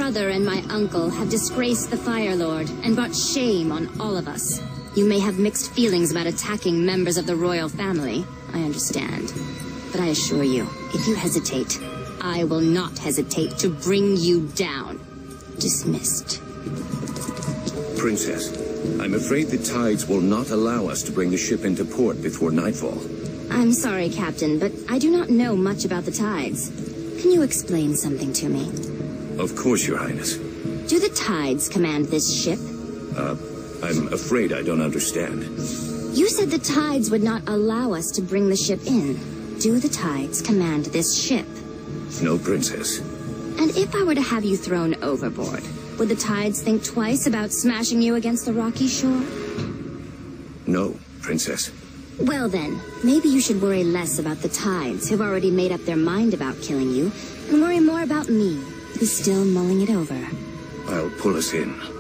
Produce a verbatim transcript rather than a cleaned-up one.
brother and my uncle have disgraced the Fire Lord and brought shame on all of us. You may have mixed feelings about attacking members of the royal family. I understand. But I assure you, if you hesitate, I will not hesitate to bring you down. Dismissed. Princess, I'm afraid the tides will not allow us to bring the ship into port before nightfall. I'm sorry, Captain, but I do not know much about the tides. Can you explain something to me? Of course, Your Highness. Do the tides command this ship? Uh, I'm afraid I don't understand. You said the tides would not allow us to bring the ship in. Do the tides command this ship? No, Princess. And if I were to have you thrown overboard, would the tides think twice about smashing you against the rocky shore? No, Princess. Well then, maybe you should worry less about the tides, who've already made up their mind about killing you, and worry more about me, who's still mulling it over. I'll pull us in.